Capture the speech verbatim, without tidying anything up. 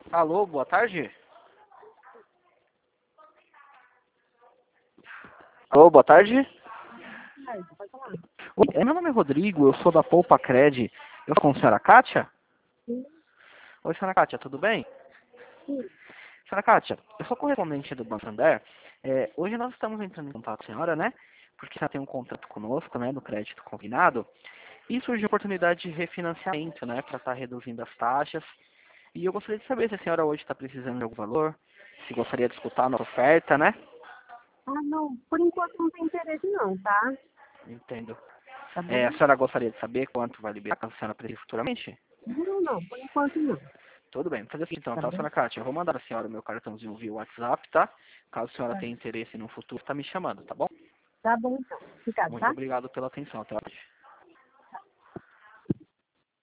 Alô, boa tarde. Alô, boa tarde. Pode falar. Oi, meu nome é Rodrigo, eu sou da Poupa Cred. Eu sou com a senhora Kátia? Sim, Oi, senhora Kátia, tudo bem? sim. Senhora Kátia, eu sou correspondente do Banco Santander. É, hoje nós estamos entrando em contato com a senhora, né? Porque ela tem um contrato conosco, né, no crédito combinado. E surgiu a oportunidade de refinanciamento, né, para estar reduzindo as taxas. E eu gostaria de saber se a senhora hoje está precisando de algum valor, se gostaria de escutar a nossa oferta, né? Ah, não, por enquanto não tem interesse não, tá? Entendo. Tá É, a bom? senhora gostaria de saber quanto vai liberar, caso a senhora precise futuramente? Não, não, por enquanto não. Tudo bem, vou fazer assim então, Tá tá, bom? senhora Kátia? Eu vou mandar a senhora o meu cartãozinho via WhatsApp, tá? Caso a senhora Tá, tenha interesse no futuro, tá me chamando, tá bom? tá bom então. Obrigado, Muito tá? obrigado pela atenção, até hoje.